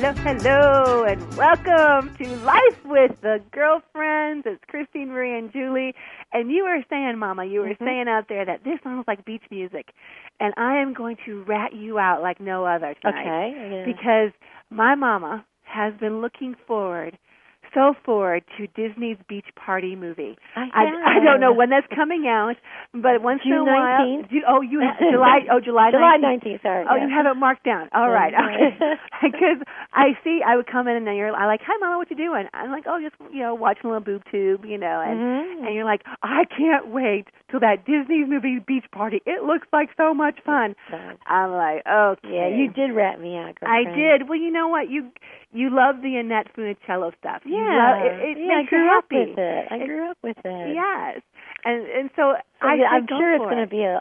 Hello, and welcome to Life with the Girlfriends. It's Christine, Marie, and Julie. And you were saying, Mama, saying out there that this sounds like beach music. And I am going to rat you out like no other tonight. Okay. Yeah. Because my mama has been looking forward to Disney's Beach Party movie. I don't know when that's coming out, but once in a while. July 19th. Sorry. Oh, you have it marked down. All right. Okay. Because I would come in and I'm like, "Hi, Mama, what you doing?" I'm like, "Oh, just watching a little boob tube, and you're like, "I can't wait till that Disney's movie Beach Party. It looks like so much fun." I'm like, "Okay." Yeah, you did rat me out, girlfriend. I did. Well, you know what? You love the Annette Funicello stuff. Yeah, it makes you happy. I grew up with it. Yes, and so I'm sure it's going to be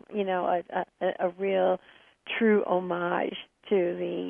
a real, true homage to the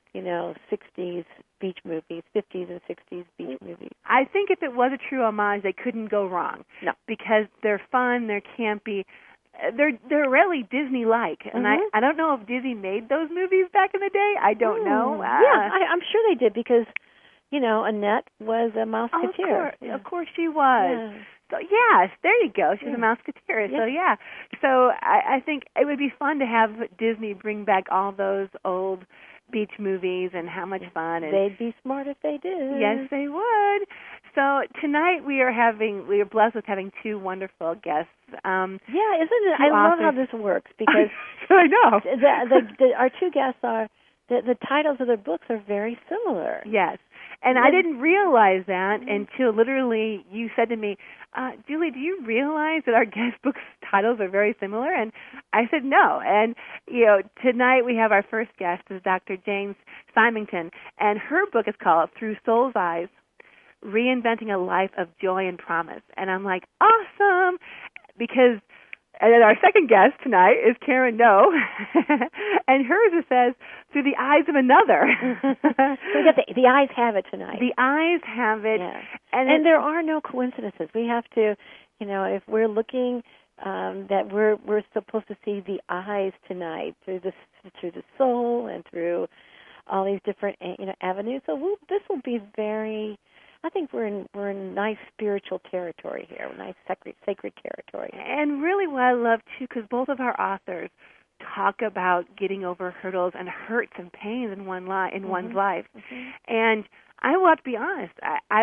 60s beach movies, 50s and 60s beach movies. I think if it was a true homage, they couldn't go wrong. No, because they're fun, they're campy. They're really Disney-like, and I don't know if Disney made those movies back in the day. I don't know. I'm sure they did because Annette was a Mouseketeer. Of course she was. Yeah. So yes, there you go. She's a Mouseketeer. Yeah. So yeah. So I think it would be fun to have Disney bring back all those old beach movies and how much fun. And they'd be smart if they did. Yes, they would. So tonight we are blessed with having two wonderful guests. Isn't it? I love how this works because I know our two guests are the titles of their books are very similar. Yes, and I didn't realize that until literally you said to me, Julie, do you realize that our guest books' titles are very similar? And I said no. And tonight we have our first guest is Dr. Jane Symington, and her book is called Through Soul's Eyes: Reinventing a Life of Joy and Promise. And I'm like, awesome, because and then our second guest tonight is Karen No, and hers it says Through the Eyes of Another. So we got the eyes have it tonight. The eyes have it, and there are no coincidences. We have to, if we're looking, that we're supposed to see the eyes tonight through the soul and through all these different avenues. So this will be very. I think we're in nice spiritual territory here, nice sacred territory. And really what I love, too, because both of our authors talk about getting over hurdles and hurts and pains in one's life. Mm-hmm. And I will have to be honest,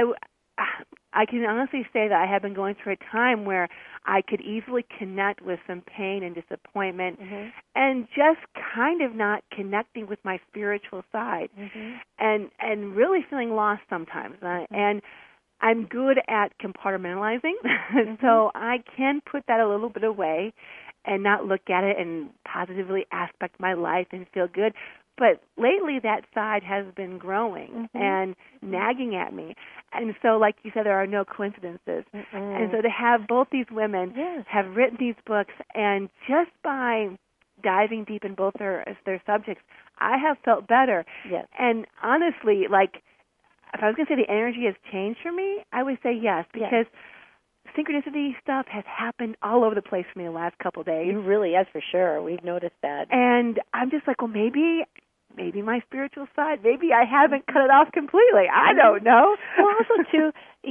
I can honestly say that I have been going through a time where I could easily connect with some pain and disappointment and just kind of not connecting with my spiritual side and really feeling lost sometimes. And I'm good at compartmentalizing, so I can put that a little bit away and not look at it and positively aspect my life and feel good. But lately that side has been growing and nagging at me. And so, like you said, there are no coincidences. And so to have both these women have written these books, and just by diving deep in both their subjects, I have felt better. Yes. And honestly, like, if I was going to say the energy has changed for me, I would say yes, because synchronicity stuff has happened all over the place for me the last couple of days. It really is, for sure. We've noticed that. And I'm just like, well, maybe my spiritual side, maybe I haven't cut it off completely. I don't know. Well, also, too,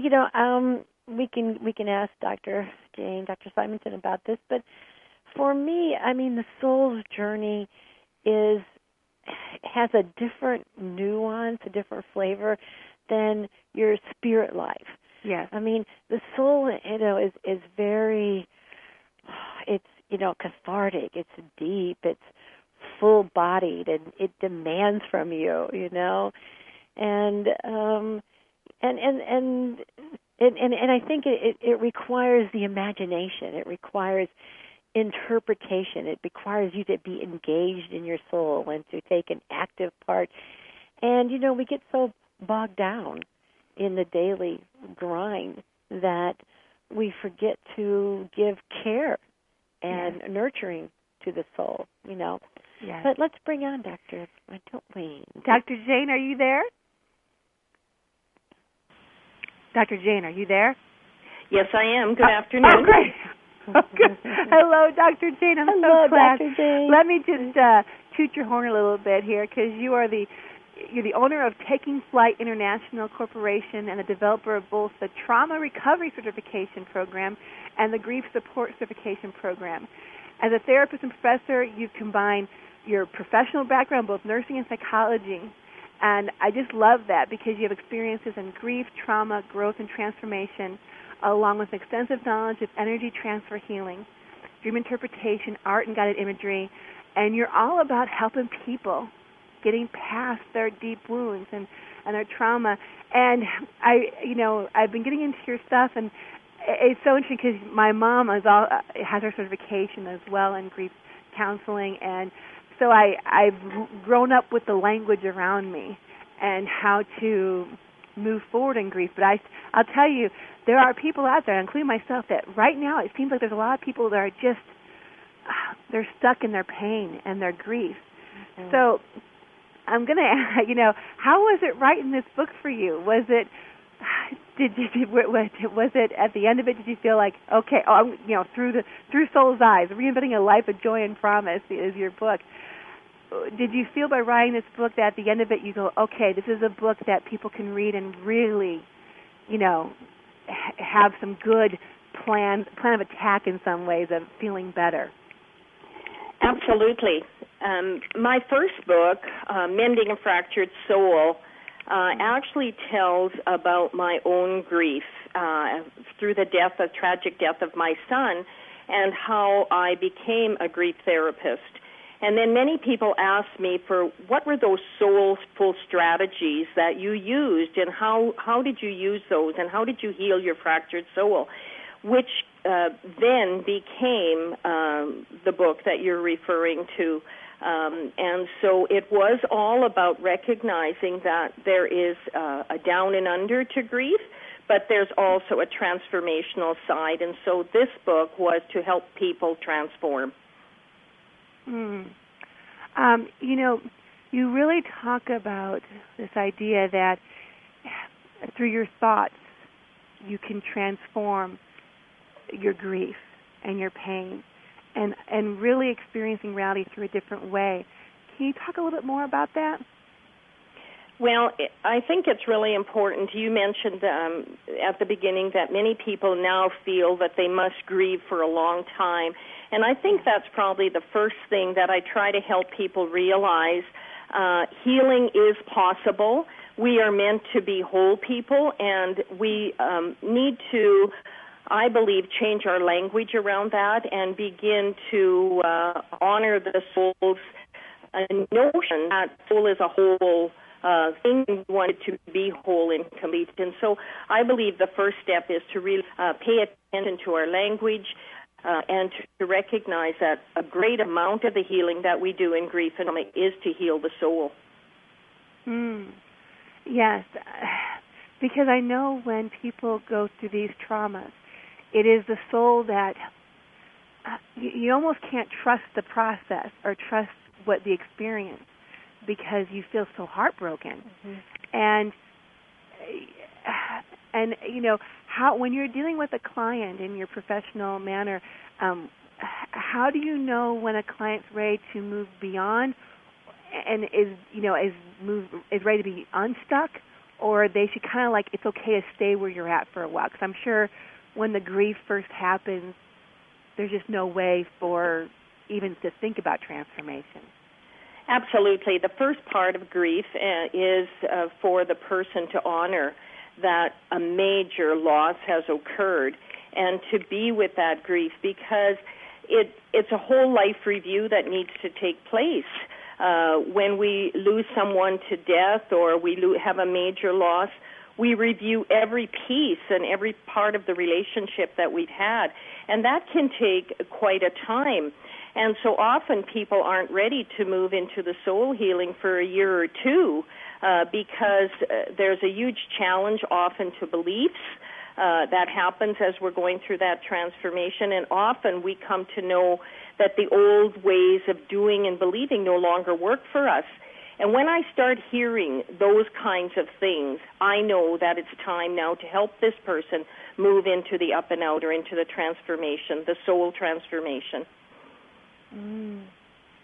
we can ask Dr. Symington about this, but for me, I mean, the soul's journey has a different nuance, a different flavor than your spirit life. Yes. I mean, the soul, is very, it's, cathartic, it's deep, it's full-bodied, and it demands from you, and I think it requires the imagination. It requires interpretation. It requires you to be engaged in your soul and to take an active part. And we get so bogged down in the daily grind that we forget to give care and nurturing to the soul, Yes. But let's bring on Dr. Why don't we? Dr. Jane, are you there? Dr. Jane, are you there? Yes, I am. Good afternoon. Oh, great. Hello, Dr. Jane. I'm Hello, so glad. Dr. Jane. Let me just toot your horn a little bit here, because you are the you're the owner of Taking Flight International Corporation and the developer of both the Trauma Recovery Certification Program and the Grief Support Certification Program. As a therapist and professor, you combine your professional background, both nursing and psychology, and I just love that because you have experiences in grief, trauma, growth, and transformation, along with extensive knowledge of energy transfer healing, dream interpretation, art, and guided imagery, and you're all about helping people getting past their deep wounds and their trauma. And I've been getting into your stuff, and it's so interesting because my mom has her certification as well in grief counseling, and so I've grown up with the language around me and how to move forward in grief. But I'll tell you, there are people out there, including myself, that right now it seems like there's a lot of people that are just they're stuck in their pain and their grief. Mm-hmm. So I'm going to ask, how was it writing this book for you? Was it at the end of it? Did you feel like, okay, through Soul's Eyes, Reinventing a Life of Joy and Promise is your book? Did you feel by writing this book that at the end of it you go, okay, this is a book that people can read and really, have some good plan of attack in some ways of feeling better? Absolutely. My first book, Mending a Fractured Soul, actually tells about my own grief through the tragic death of my son, and how I became a grief therapist. And then many people ask me for what were those soulful strategies that you used, and how did you use those, and how did you heal your fractured soul, which then became the book that you're referring to. And so it was all about recognizing that there is a down and under to grief, but there's also a transformational side. And so this book was to help people transform. You really talk about this idea that through your thoughts you can transform your grief and your pain and really experiencing reality through a different way. Can you talk a little bit more about that? Well, I think it's really important. You mentioned at the beginning that many people now feel that they must grieve for a long time. And I think that's probably the first thing that I try to help people realize. Healing is possible. We are meant to be whole people, and we need to, I believe, change our language around that and begin to honor the soul's notion that soul is a whole thing. We want it to be whole and complete. And so I believe the first step is to really pay attention to our language and to recognize that a great amount of the healing that we do in grief and is to heal the soul. Yes, because I know when people go through these traumas, it is the soul that you almost can't trust the process or trust what the experience, because you feel so heartbroken. And how, when you're dealing with a client in your professional manner, how do you know when a client's ready to move beyond and is ready to be unstuck, or they should kind of like, it's okay to stay where you're at for a while? Because I'm sure when the grief first happens, there's just no way for even to think about transformation. Absolutely. The first part of grief is for the person to honor that a major loss has occurred and to be with that grief, because it's a whole life review that needs to take place. When we lose someone to death or we have a major loss, we review every piece and every part of the relationship that we've had, and that can take quite a time. And so often people aren't ready to move into the soul healing for a year or two because there's a huge challenge often to beliefs that happens as we're going through that transformation. And often we come to know that the old ways of doing and believing no longer work for us. And when I start hearing those kinds of things, I know that it's time now to help this person move into the up and out, or into the transformation, the soul transformation.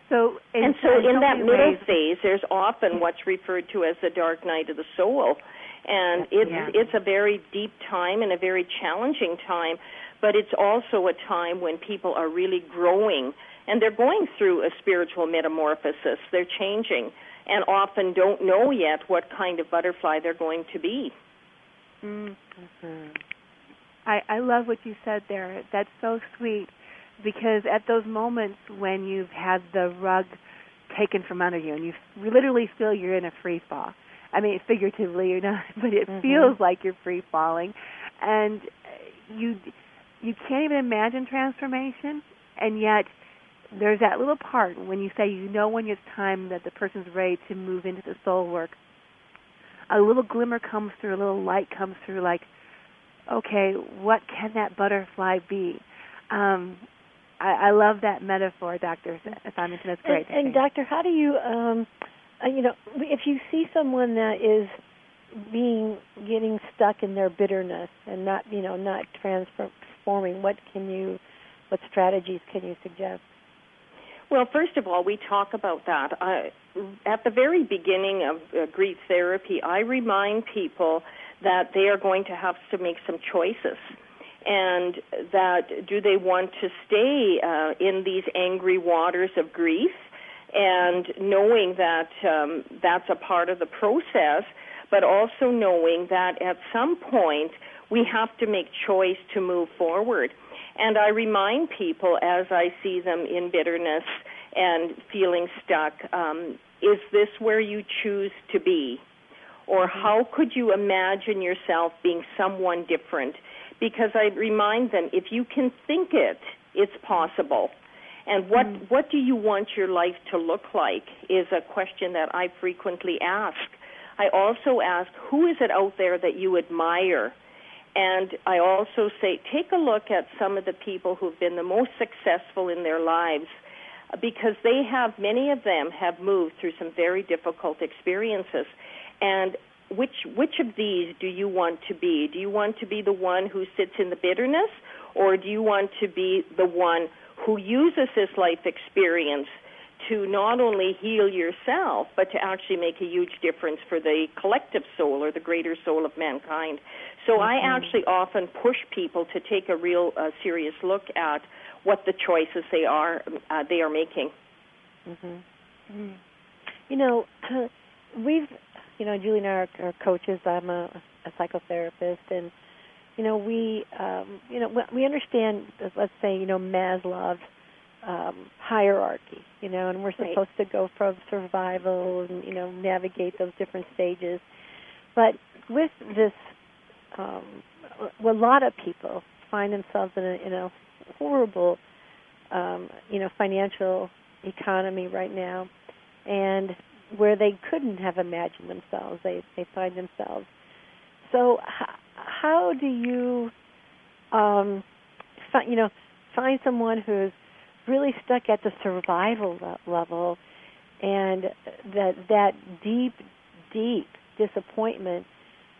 So in that middle phase, there's often what's referred to as the dark night of the soul, and it's a very deep time and a very challenging time, but it's also a time when people are really growing, and they're going through a spiritual metamorphosis. They're changing, and often don't know yet what kind of butterfly they're going to be. Mm-hmm. I love what you said there. That's so sweet, because at those moments when you've had the rug taken from under you and you literally feel you're in a free fall. I mean, figuratively you're not, but it feels like you're free falling, and you can't even imagine transformation, and yet there's that little part when you say you know when it's time that the person's ready to move into the soul work. A little glimmer comes through, a little light comes through, like, okay, what can that butterfly be? I love that metaphor, Dr. Simonton. That's great. And Doctor, how do you, if you see someone that is getting stuck in their bitterness and not transforming, what strategies can you suggest? Well, first of all, we talk about that. At the very beginning of grief therapy, I remind people that they are going to have to make some choices, and that do they want to stay in these angry waters of grief, and knowing that that's a part of the process, but also knowing that at some point we have to make choice to move forward. And I remind people as I see them in bitterness and feeling stuck, is this where you choose to be? Or how could you imagine yourself being someone different? Because I remind them, if you can think it, it's possible. And what do you want your life to look like is a question that I frequently ask. I also ask, who is it out there that you admire? And I also say, take a look at some of the people who've been the most successful in their lives, because many of them have moved through some very difficult experiences. And which of these do you want to be? Do you want to be the one who sits in the bitterness, or do you want to be the one who uses this life experience to not only heal yourself, but to actually make a huge difference for the collective soul or the greater soul of mankind? So I actually often push people to take a real serious look at what the choices they are making. We've, Julie and I are coaches. I'm a psychotherapist, and we understand, let's say, Maslow's hierarchy, and we're supposed to go from survival and navigate those different stages. But with this, a lot of people find themselves in a horrible, financial economy right now, and where they couldn't have imagined themselves, they find themselves. So how do you, find someone who's really stuck at the survival level, and that deep disappointment?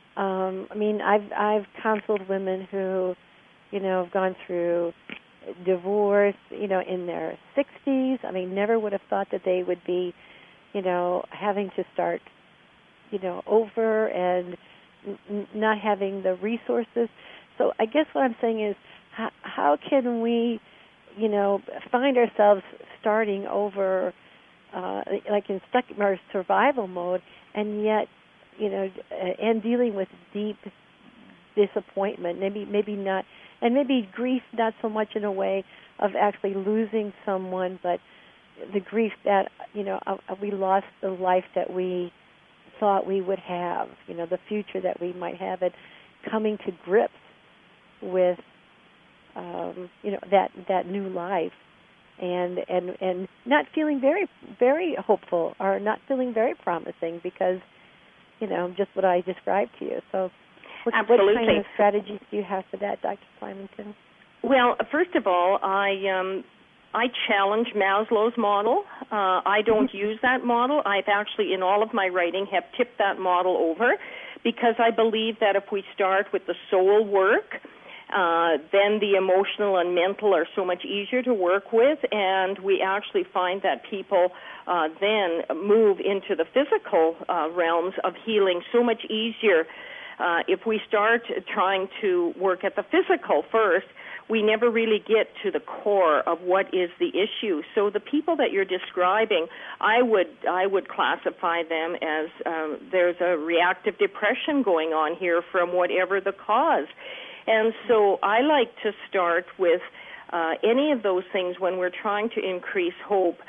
I've counseled women who, have gone through divorce, in their 60s. Never would have thought that they would be, having to start, over and not having the resources. So I guess what I'm saying is, how can we, find ourselves starting over, like in stuck in our survival mode, and yet, and dealing with deep disappointment, maybe not, and maybe grief, not so much in a way of actually losing someone, but the grief that, we lost the life that we thought we would have, the future that we might have, and coming to grips with, that new life, and not feeling very, very hopeful, or not feeling very promising, because, just what I described to you. So what kind of strategies do you have for that, Dr. Simonton? Well, first of all, I challenge Maslow's model. I don't use that model. I've actually, in all of my writing, have tipped that model over, because I believe that if we start with the soul work, then the emotional and mental are so much easier to work with, and we actually find that people then move into the physical realms of healing so much easier. If we start trying to work at the physical first, we never really get to the core of what is the issue. So the people that you're describing, I would classify them as there's a reactive depression going on here from whatever the cause. And so I like to start with any of those things when we're trying to increase hope.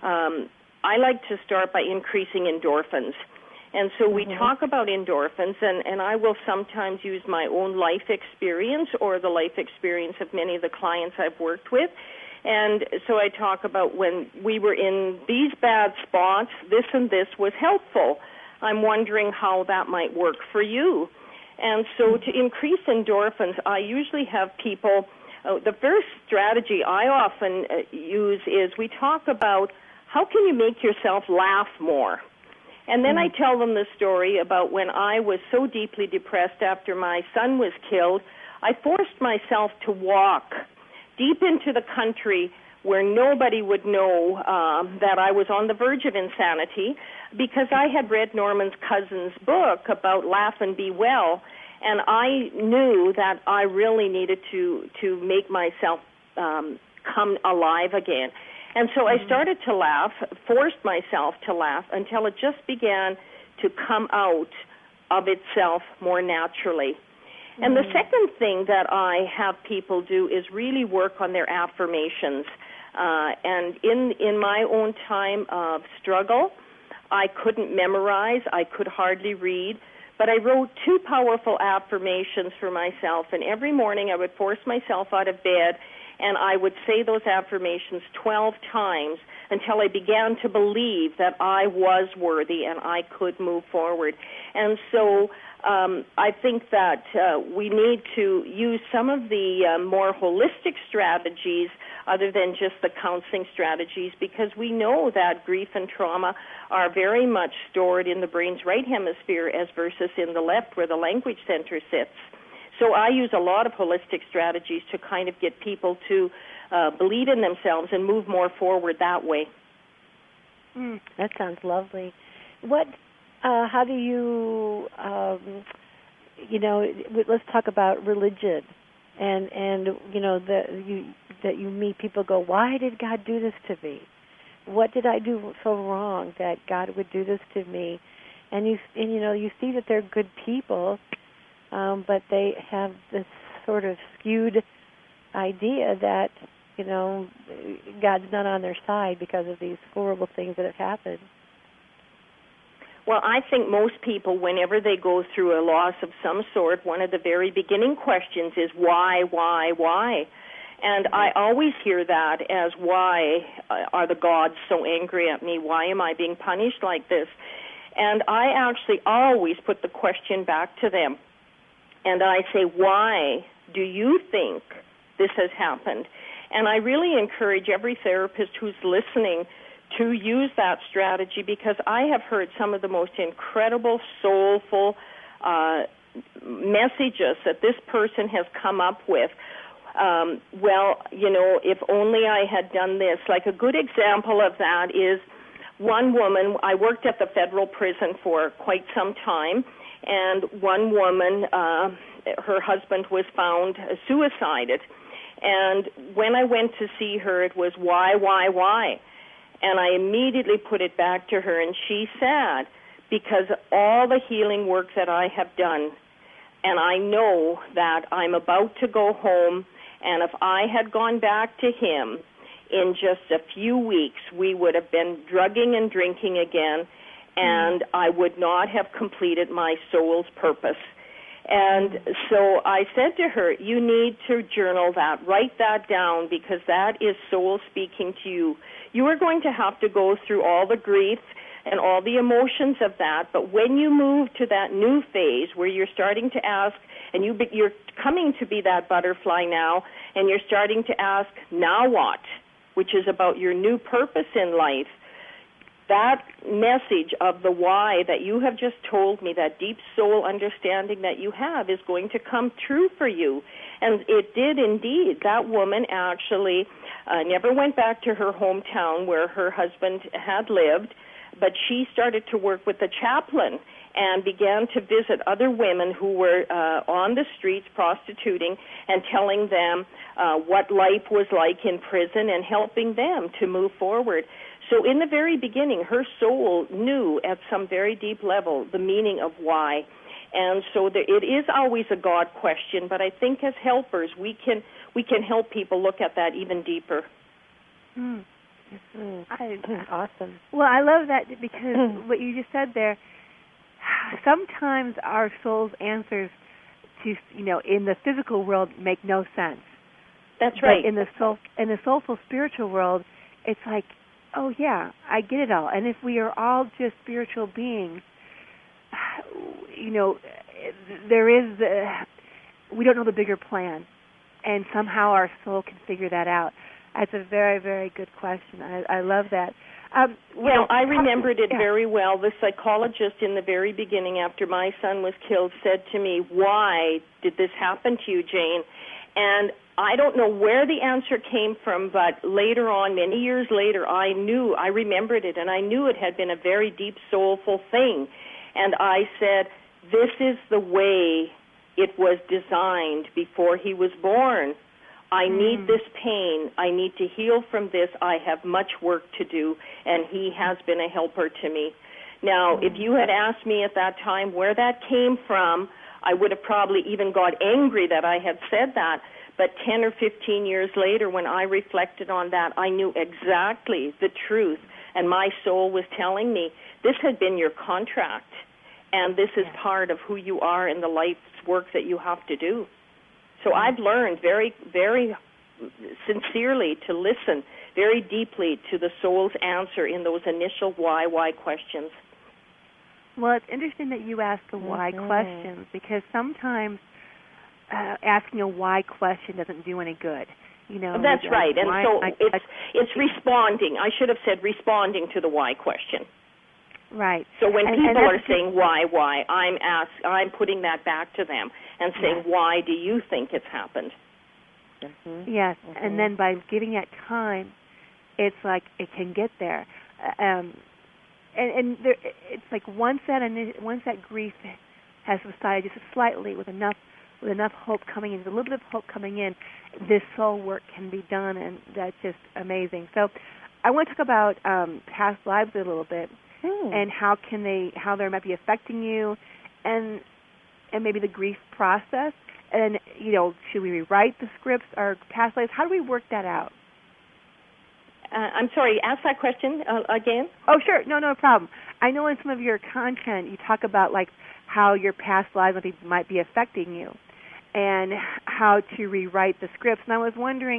I like to start by increasing endorphins. And so we talk about endorphins, and I will sometimes use my own life experience or the life experience of many of the clients I've worked with. And so I talk about when we were in these bad spots, this and this was helpful. I'm wondering how that might work for you. And so to increase endorphins, I usually have people, the first strategy I often use is we talk about how can you make yourself laugh more? And then I tell them the story about when I was so deeply depressed after my son was killed, I forced myself to walk deep into the country where nobody would know that I was on the verge of insanity because I had read Norman Cousins' book about Laugh and Be Well, and I knew that I really needed to make myself come alive again. And so I started to laugh, forced myself to laugh until it just began to come out of itself more naturally. And the second thing that I have people do is really work on their affirmations. And in my own time of struggle, I couldn't memorize, I could hardly read, but I wrote 2 powerful affirmations for myself, and every morning I would force myself out of bed and I would say those affirmations 12 times until I began to believe that I was worthy and I could move forward. And so I think that we need to use some of the more holistic strategies other than just the counseling strategies, because we know that grief and trauma are very much stored in the brain's right hemisphere as versus in the left where the language center sits. So I use a lot of holistic strategies to kind of get people to believe in themselves and move more forward that way. That sounds lovely. How do you, let's talk about religion, and that you meet people go, why did God do this to me? What did I do so wrong that God would do this to me? And you see that they're good people. But they have this sort of skewed idea that, God's not on their side because of these horrible things that have happened. Well, I think most people, whenever they go through a loss of some sort, one of the very beginning questions is why? And I always hear that as, why are the gods so angry at me? Why am I being punished like this? And I actually always put the question back to them. And I say, why do you think this has happened? And I really encourage every therapist who's listening to use that strategy, because I have heard some of the most incredible, soulful messages that this person has come up with. If only I had done this. Like a good example of that is one woman, I worked at the federal prison for quite some time, and one woman, her husband was found suicided. And when I went to see her, it was why? And I immediately put it back to her, and she said, because all the healing work that I have done, and I know that I'm about to go home, and if I had gone back to him in just a few weeks, we would have been drugging and drinking again, and I would not have completed my soul's purpose. And so I said to her, you need to journal that, write that down, because that is soul speaking to you. You are going to have to go through all the grief and all the emotions of that, but when you move to that new phase where you're starting to ask, and you're coming to be that butterfly now, and you're starting to ask, now what, which is about your new purpose in life, that message of the why that you have just told me, that deep soul understanding that you have, is going to come true for you. And it did indeed. That woman actually never went back to her hometown where her husband had lived, but she started to work with the chaplain and began to visit other women who were on the streets prostituting and telling them what life was like in prison and helping them to move forward. So in the very beginning, her soul knew at some very deep level the meaning of why. And so it is always a God question, but I think as helpers we can help people look at that even deeper. Mm. Awesome. Well, I love that because what you just said there, sometimes our soul's answers to, in the physical world make no sense. That's right. But in the soulful spiritual world, it's like, oh yeah, I get it all. And if we are all just spiritual beings, there is we don't know the bigger plan, and somehow our soul can figure that out. That's a very, very good question. I love that. Well, I remembered it very well. The psychologist in the very beginning, after my son was killed, said to me, "Why did this happen to you, Jane?" And I don't know where the answer came from, but later on, many years later, I remembered it, and I knew it had been a very deep, soulful thing. And I said, this is the way it was designed before he was born. I need this pain. I need to heal from this. I have much work to do, and he has been a helper to me. Now, if you had asked me at that time where that came from, I would have probably even got angry that I had said that. But 10 or 15 years later, when I reflected on that, I knew exactly the truth. And my soul was telling me, this had been your contract, and this is part of who you are in the life's work that you have to do. So I've learned very, very sincerely to listen very deeply to the soul's answer in those initial why questions. Well, it's interesting that you ask the why questions, because sometimes asking a why question doesn't do any good. That's right, and so it's responding. I should have said responding to the why question. Right. So when people are saying why, I'm putting that back to them and saying, why do you think it's happened? Mm-hmm. Yes, and then by giving it time, it's like it can get there. And there, it's like once that grief has subsided just slightly, with enough hope coming in, a little bit of hope coming in, this soul work can be done, and that's just amazing. So I want to talk about past lives a little bit, and how they might be affecting you, and maybe the grief process, and should we rewrite the scripts or past lives? How do we work that out? I'm sorry, ask that question again. Oh, sure, no problem. I know in some of your content you talk about like how your past lives might be affecting you, and how to rewrite the scripts. And I was wondering,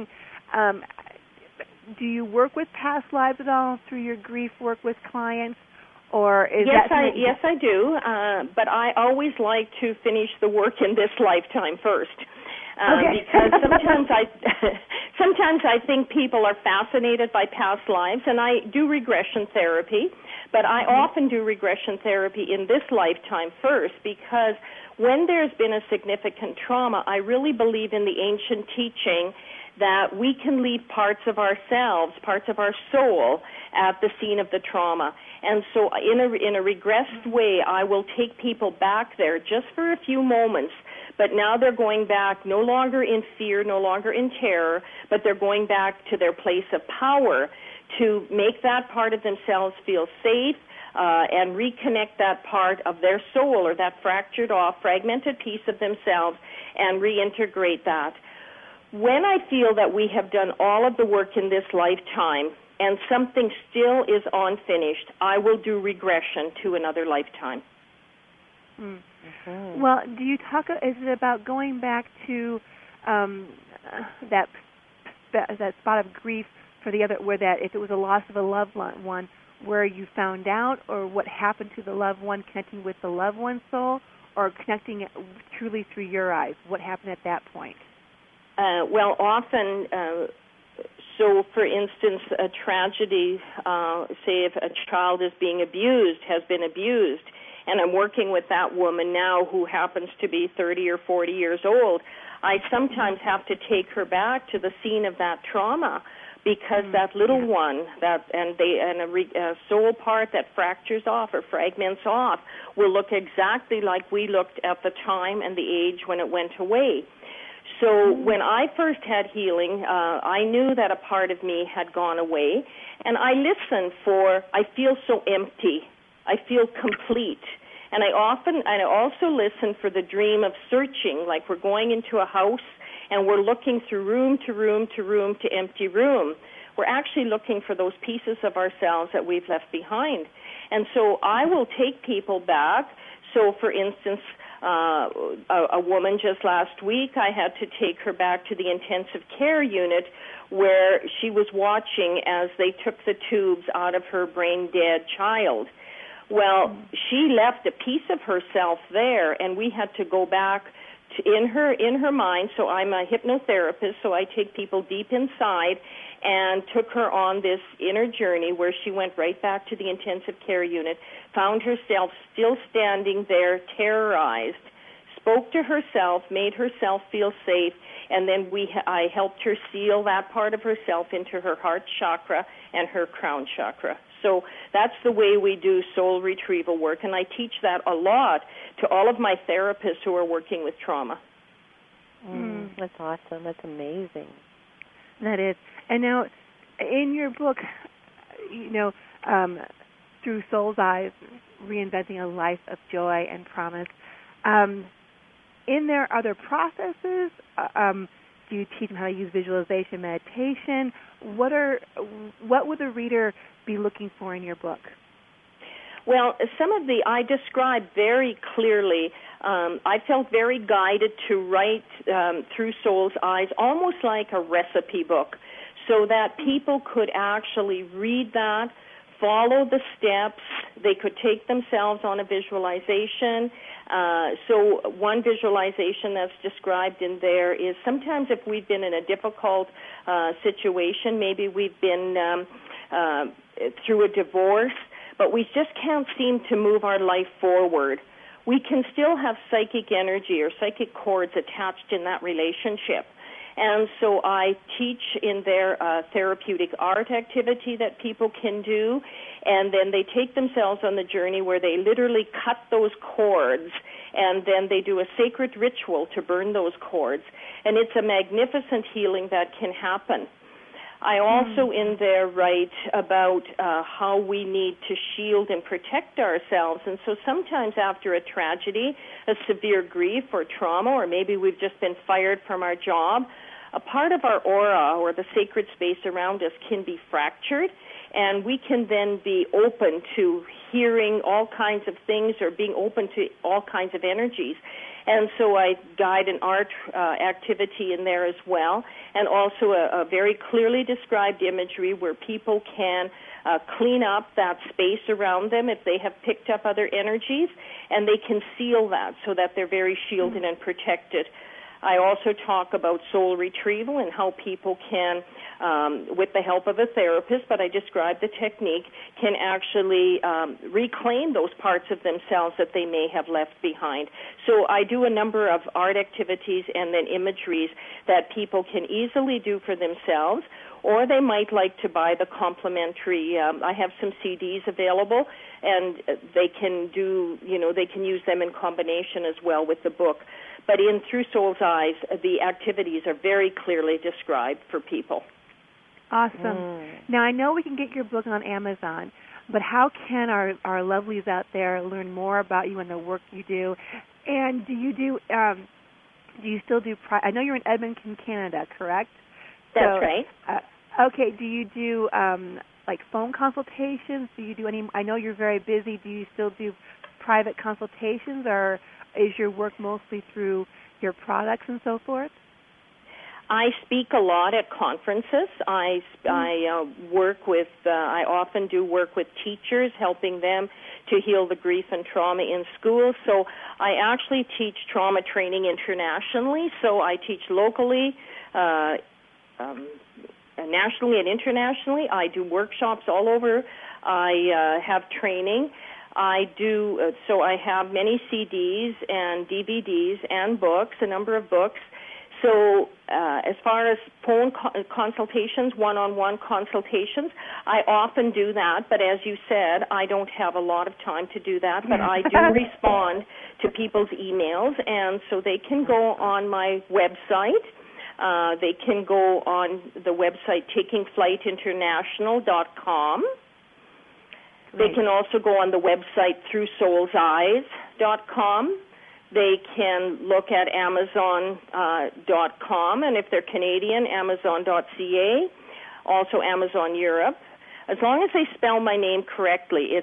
do you work with past lives at all through your grief work with clients? Or is yes, I do, but I always like to finish the work in this lifetime first, because sometimes I think people are fascinated by past lives, and I do regression therapy, but I often do regression therapy in this lifetime first, because when there's been a significant trauma, I really believe in the ancient teaching that we can leave parts of ourselves, parts of our soul, at the scene of the trauma. And so in a regressed way, I will take people back there just for a few moments, but now they're going back no longer in fear, no longer in terror, but they're going back to their place of power to make that part of themselves feel safe, and reconnect that part of their soul, or that fractured off, fragmented piece of themselves, and reintegrate that. When I feel that we have done all of the work in this lifetime and something still is unfinished, I will do regression to another lifetime. Mm-hmm. Well, do you talk? Is it about going back to that spot of grief for the other, where that if it was a loss of a loved one, where you found out, or what happened to the loved one, connecting with the loved one's soul, or connecting it truly through your eyes? What happened at that point? Well, often So, for instance, a tragedy, say if a child is being abused, has been abused, and I'm working with that woman now who happens to be 30 or 40 years old, I sometimes have to take her back to the scene of that trauma, because that little one, a soul part that fractures off or fragments off will look exactly like we looked at the time and the age when it went away. So when I first had healing, I knew that a part of me had gone away, and I listened for, I feel so empty, I feel complete. And I also listen for the dream of searching, like we're going into a house and we're looking through room to room to room to empty room. We're actually looking for those pieces of ourselves that we've left behind. And so I will take people back. So, for instance, a woman just last week, I had to take her back to the intensive care unit where she was watching as they took the tubes out of her brain-dead child. Well, she left a piece of herself there, and we had to go back in her mind. So I'm a hypnotherapist, so I take people deep inside and took her on this inner journey where she went right back to the intensive care unit, found herself still standing there, terrorized, spoke to herself, made herself feel safe, and then I helped her seal that part of herself into her heart chakra and her crown chakra. So that's the way we do soul retrieval work, and I teach that a lot to all of my therapists who are working with trauma. That's awesome. That's amazing. That is. And now, in your book, Through Soul's Eyes, Reinventing a Life of Joy and Promise, in there, are there processes? Do you teach them how to use visualization, meditation? What would the reader be looking for in your book? Well, I describe very clearly, I felt very guided to write Through Soul's Eyes, almost like a recipe book, so that people could actually read that, follow the steps. They could take themselves on a visualization. So one visualization that's described in there is sometimes if we've been in a difficult situation, maybe we've been through a divorce, but we just can't seem to move our life forward. We can still have psychic energy or psychic cords attached in that relationship. And so I teach in there therapeutic art activity that people can do, and then they take themselves on the journey where they literally cut those cords, and then they do a sacred ritual to burn those cords. And it's a magnificent healing that can happen. I also in there write about how we need to shield and protect ourselves. And so sometimes after a tragedy, a severe grief or trauma, or maybe we've just been fired from our job, a part of our aura or the sacred space around us can be fractured, and we can then be open to hearing all kinds of things or being open to all kinds of energies. And so I guide an art activity in there as well, and also a very clearly described imagery where people can clean up that space around them if they have picked up other energies, and they can seal that so that they're very shielded and protected. I also talk about soul retrieval and how people can, with the help of a therapist, but I describe the technique, can actually reclaim those parts of themselves that they may have left behind. So I do a number of art activities and then imageries that people can easily do for themselves, or they might like to buy the complimentary. I have some CDs available, and they can they can use them in combination as well with the book. But in Through Soul's Eyes, the activities are very clearly described for people. Awesome. Now, I know we can get your book on Amazon, but how can our lovelies out there learn more about you and the work you do? And do you still do, I know you're in Edmonton, Canada, correct? That's right. Okay, do you do like phone consultations? Do you do any, I know you're very busy, do you still do private consultations, or is your work mostly through your products and so forth? I speak a lot at conferences. I work with, I often do work with teachers, helping them to heal the grief and trauma in school. So I actually teach trauma training internationally. So I teach locally, nationally and internationally. I do workshops all over. I have training. I do, so I have many CDs and DVDs and books, a number of books. So as far as phone consultations, one-on-one consultations, I often do that. But as you said, I don't have a lot of time to do that. But I do respond to people's emails, and so they can go on my website. They can go on the website takingflightinternational.com. They can also go on the website throughsoulseyes.com. They can look at Amazon.com, and if they're Canadian, Amazon.ca, also Amazon Europe. As long as they spell my name correctly, it's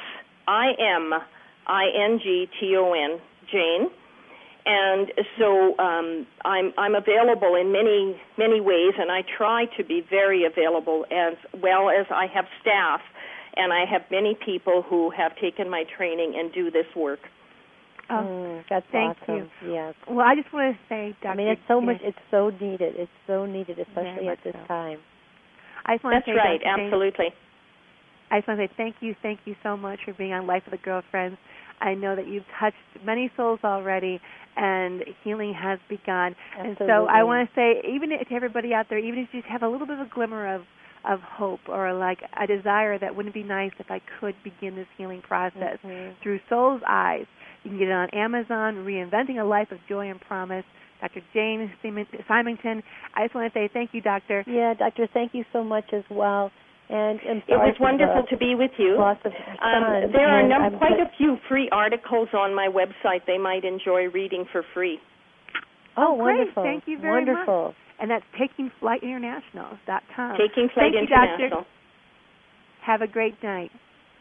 Simington, Jane. And so I'm available in many ways, and I try to be very available as well as I have staff. And I have many people who have taken my training and do this work. Oh, that's thank awesome. you. Yes. Well, I just want to say, Dr. I mean, it's so much. It's so needed. It's so needed, especially at this time. I just want That's to say, right. Dr. Absolutely. I just want to say thank you so much for being on Life of the Girlfriends. I know that you've touched many souls already, and healing has begun. Absolutely. And so I want to say, even to everybody out there, even if you just have a little bit of a glimmer of hope or like a desire that wouldn't it be nice if I could begin this healing process through Soul's Eyes. You can get it on Amazon, Reinventing a Life of Joy and Promise. Dr. Jane Simington. I just want to say thank you, Doctor. Yeah, Doctor, thank you so much as well. And it was wonderful to be with you. There are quite a few free articles on my website they might enjoy reading for free. Oh, wonderful. Great. Thank you very much. And that's takingflightinternational.com. Taking Flight International. Doctor. Have a great night.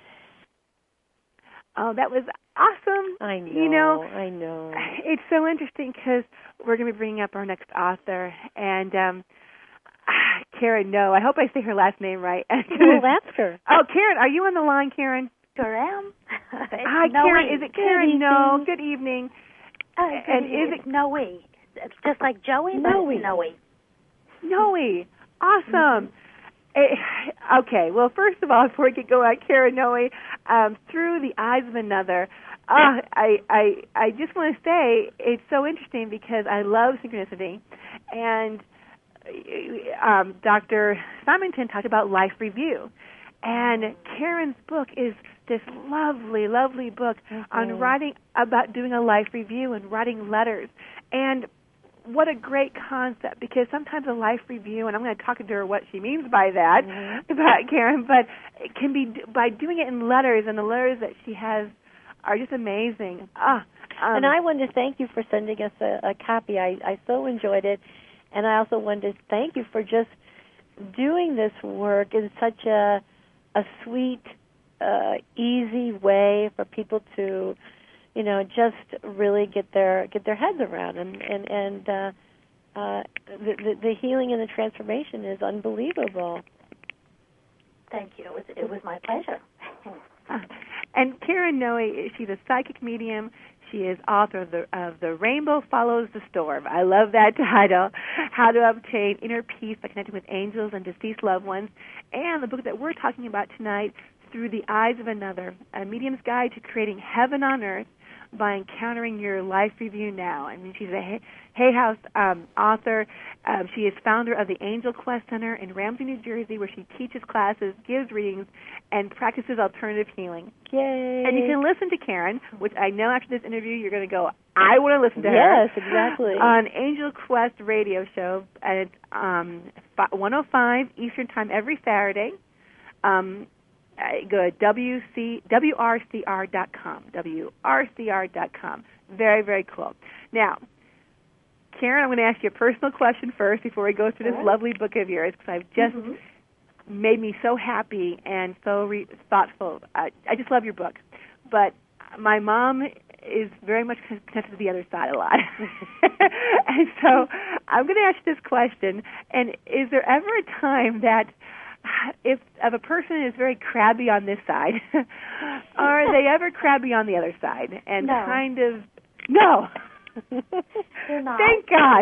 Oh, that was awesome. I know. I know. It's so interesting because we're going to be bringing up our next author. And Karen, no, I hope I say her last name right. We'll ask her. Oh, Karen, are you on the line, Karen? Sure am. Hi, Karen. Is it Karen? No. Good evening. And is it Noe? It's just like Joey, but it's Noe. Noe. Awesome. Okay, well, first of all, before we get going, Karen Noe, Through the Eyes of Another, I just want to say it's so interesting because I love synchronicity, and Dr. Simington talked about life review, and Karen's book is this lovely, lovely book on writing about doing a life review and writing letters, and what a great concept, because sometimes a life review, and I'm going to talk to her what she means by that, about Karen, but it can be by doing it in letters, and the letters that she has are just amazing. And I wanted to thank you for sending us a copy. I so enjoyed it, and I also wanted to thank you for just doing this work in such a sweet, easy way for people to, just really get their heads around, and the healing and the transformation is unbelievable. Thank you. It was my pleasure. And Karen Noe, she's a psychic medium. She is author of the Rainbow Follows the Storm. I love that title. How to Obtain Inner Peace by Connecting with Angels and Deceased Loved Ones. And the book that we're talking about tonight, Through the Eyes of Another, a medium's guide to creating heaven on earth by encountering your life review now. I mean, she's a Hay House author. She is founder of the Angel Quest Center in Ramsey, New Jersey, where she teaches classes, gives readings, and practices alternative healing. Yay! And you can listen to Karen, which I know after this interview you're going to go, I want to listen to her. Yes, exactly. On Angel Quest radio show at 105 Eastern Time every Saturday. Go to WRCR.com. WRCR.com. Very, very cool. Now, Karen, I'm going to ask you a personal question first before we go through this lovely book of yours, because I've just made me so happy and so thoughtful. I just love your book. But my mom is very much connected to the other side a lot. And so I'm going to ask you this question, and is there ever a time that if a person is very crabby on this side, are they ever crabby on the other side? And no. No. They're not. Thank God.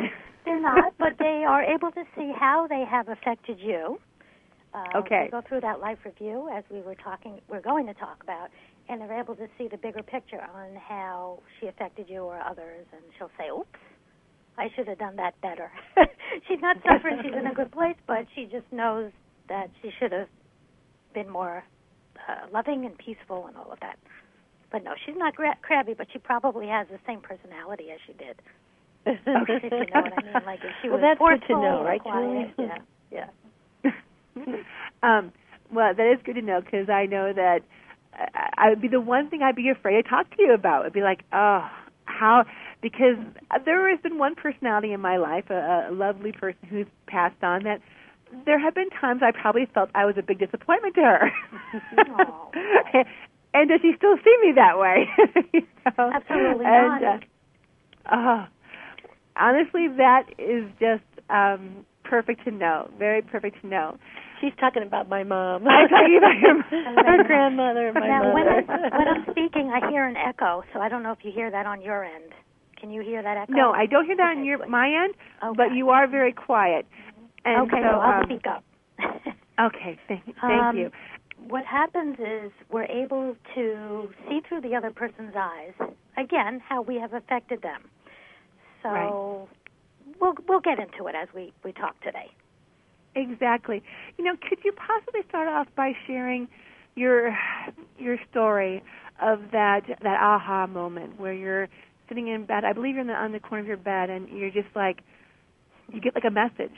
they're not, but they are able to see how they have affected you. Okay. We go through that life review as we're going to talk about, and they're able to see the bigger picture on how she affected you or others, and she'll say, oops, I should have done that better. She's not suffering, she's in a good place, but she just knows that she should have been more loving and peaceful and all of that. But no, she's not crabby, but she probably has the same personality as she did. If you know what I mean? Like if she was that's forceful good to know, right, quiet. Julie? Yeah. Well, that is good to know, because I know that I would be the one thing I'd be afraid to talk to you about. It'd be like, oh, how, because there has been one personality in my life, a lovely person who's passed on, that there have been times I probably felt I was a big disappointment to her. And does she still see me that way? You know? Absolutely not. Honestly, that is just perfect to know. Very perfect to know. She's talking about my mom. I'm talking about her grandmother, my now, mother. When I'm speaking, I hear an echo, so I don't know if you hear that on your end. Can you hear that echo? No, I don't hear that on my end, but you are very quiet. And okay, so I'll speak up. Okay, thank you. What happens is we're able to see through the other person's eyes, again, how we have affected them. So we'll get into it as we talk today. Exactly. You know, could you possibly start off by sharing your story of that aha moment where you're sitting in bed? I believe you're on the corner of your bed, and you're just like, you get like a message.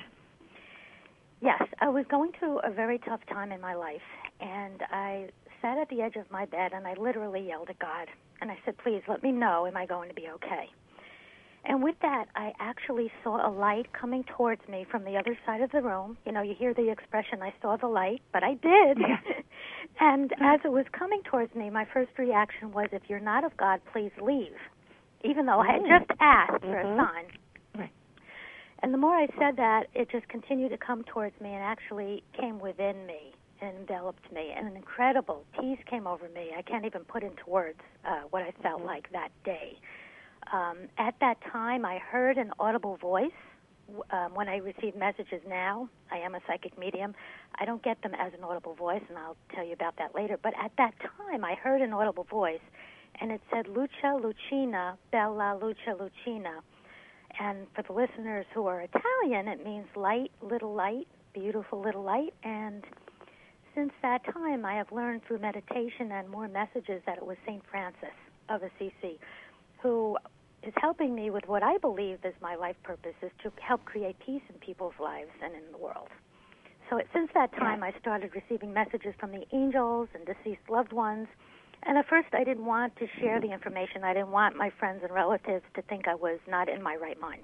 Yes, I was going through a very tough time in my life, and I sat at the edge of my bed, and I literally yelled at God, and I said, please let me know, am I going to be okay? And with that, I actually saw a light coming towards me from the other side of the room. You know, you hear the expression, I saw the light, but I did. And as it was coming towards me, my first reaction was, if you're not of God, please leave, even though I had just asked for a sign. Right. And the more I said that, it just continued to come towards me and actually came within me and enveloped me. And an incredible peace came over me. I can't even put into words what I felt like that day. At that time, I heard an audible voice. When I receive messages now, I am a psychic medium. I don't get them as an audible voice, and I'll tell you about that later. But at that time, I heard an audible voice, and it said, Lucia Lucina, Bella Lucia Lucina. And for the listeners who are Italian, it means light, little light, beautiful little light. And since that time, I have learned through meditation and more messages that it was St. Francis of Assisi, who is helping me with what I believe is my life purpose, is to help create peace in people's lives and in the world. So since that time, I started receiving messages from the angels and deceased loved ones. And at first, I didn't want to share the information. I didn't want my friends and relatives to think I was not in my right mind.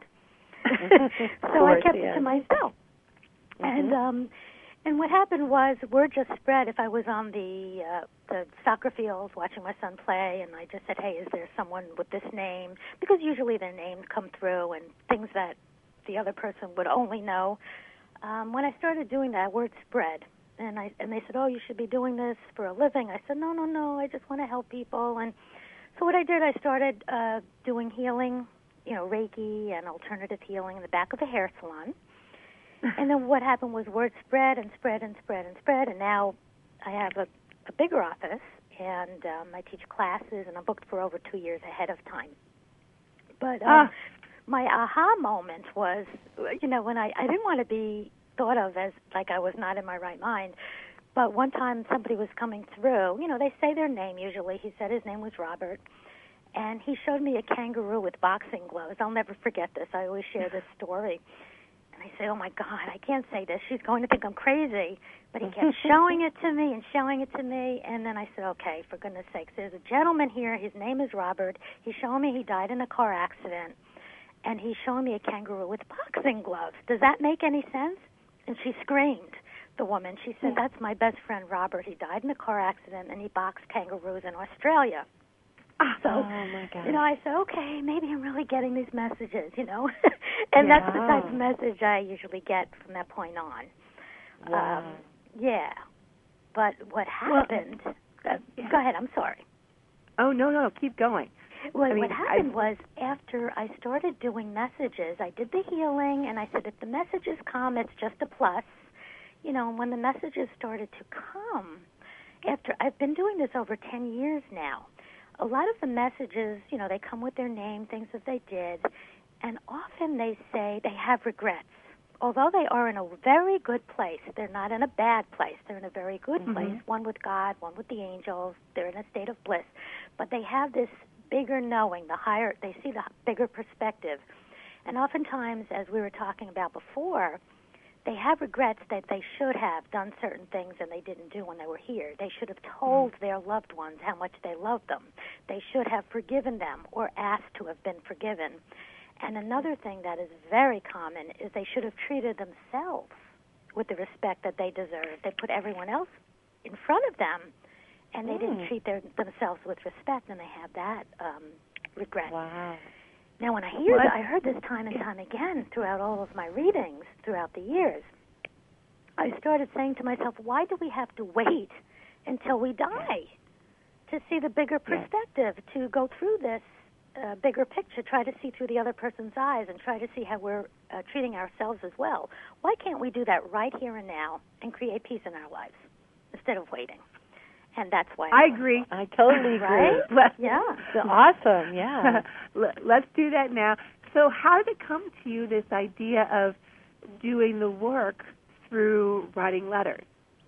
So I kept it to myself. And what happened was, word just spread. If I was on the soccer fields watching my son play, and I just said, hey, is there someone with this name? Because usually their names come through and things that the other person would only know. When I started doing that, word spread. And they said, oh, you should be doing this for a living. I said, no, I just want to help people. And so what I did, I started doing healing, Reiki and alternative healing in the back of a hair salon. And then what happened was word spread and spread and spread and spread, and now I have a bigger office, and I teach classes, and I'm booked for over 2 years ahead of time. But my aha moment was, when I didn't want to be thought of as like I was not in my right mind, but one time somebody was coming through, they say their name usually. He said his name was Robert, and he showed me a kangaroo with boxing gloves. I'll never forget this. I always share this story. And I say, oh, my God, I can't say this. She's going to think I'm crazy. But he kept showing it to me and showing it to me. And then I said, okay, for goodness sakes, there's a gentleman here. His name is Robert. He's showing me he died in a car accident. And he's showing me a kangaroo with boxing gloves. Does that make any sense? And she screamed, the woman. She said, that's my best friend, Robert. He died in a car accident, and he boxed kangaroos in Australia. So, my God. I said, okay, maybe I'm really getting these messages, And that's the type of message I usually get from that point on. Wow. But what happened... Go ahead, I'm sorry. Oh, no, keep going. Well, what happened was after I started doing messages, I did the healing, and I said, if the messages come, it's just a plus. You know, and when the messages started to come, after I've been doing this over 10 years now, a lot of the messages, you know, they come with their name, things that they did, and often they say they have regrets. Although they are in a very good place, they're not in a bad place. They're in a very good place, one with God, one with the angels. They're in a state of bliss. But they have this bigger knowing, they see the bigger perspective. And oftentimes, as we were talking about before, they have regrets that they should have done certain things and they didn't do when they were here. They should have told their loved ones how much they loved them. They should have forgiven them or asked to have been forgiven. And another thing that is very common is they should have treated themselves with the respect that they deserve. They put everyone else in front of them, and they didn't treat themselves with respect, and they have that regret. Wow. Now, when I heard this time and time again throughout all of my readings throughout the years, I started saying to myself, why do we have to wait until we die to see the bigger perspective, to go through this bigger picture, try to see through the other person's eyes and try to see how we're treating ourselves as well? Why can't we do that right here and now and create peace in our lives instead of waiting? And that's why I agree. I totally agree. Right? Yeah. Awesome, yeah. Let's do that now. So how did it come to you, this idea of doing the work through writing letters?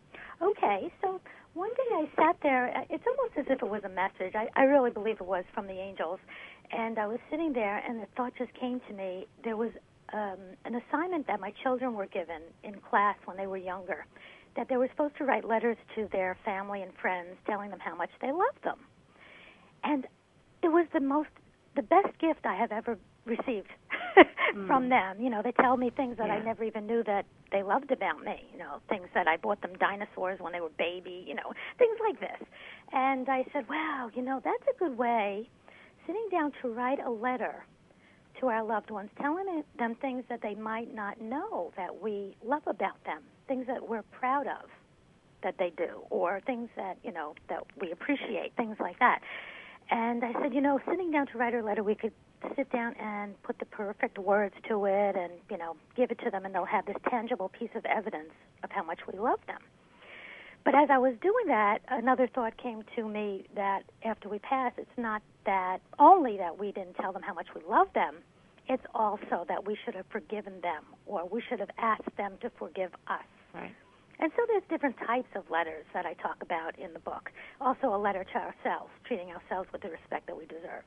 Okay, so one day I sat there. It's almost as if it was a message. I really believe it was from the angels. And I was sitting there, and the thought just came to me. There was an assignment that my children were given in class when they were younger, that they were supposed to write letters to their family and friends telling them how much they loved them. And it was the best gift I have ever received from them. You know, they tell me things that I never even knew that they loved about me, you know, things that I bought them dinosaurs when they were baby, you know, things like this. And I said, wow, you know, that's a good way, sitting down to write a letter to our loved ones, telling them things that they might not know that we love about them, things that we're proud of that they do, or things that, you know, that we appreciate, things like that. And I said, you know, sitting down to write a letter, we could sit down and put the perfect words to it and, you know, give it to them, and they'll have this tangible piece of evidence of how much we love them. But as I was doing that, another thought came to me that after we pass, it's not that only that we didn't tell them how much we love them, it's also that we should have forgiven them, or we should have asked them to forgive us. Right. And so there's different types of letters that I talk about in the book. Also a letter to ourselves, treating ourselves with the respect that we deserve.